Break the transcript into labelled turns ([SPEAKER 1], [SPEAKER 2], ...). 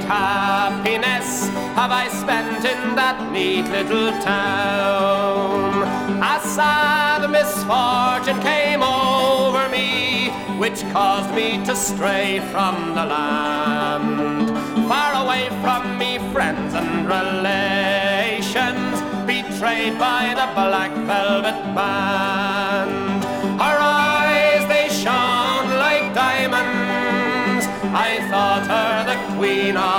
[SPEAKER 1] happiness have I spent in that neat little town. A sad misfortune came over me, which caused me to stray from the land. Far away from me friends and relations, betrayed by the black velvet band. Her eyes, they shone like diamonds, I thought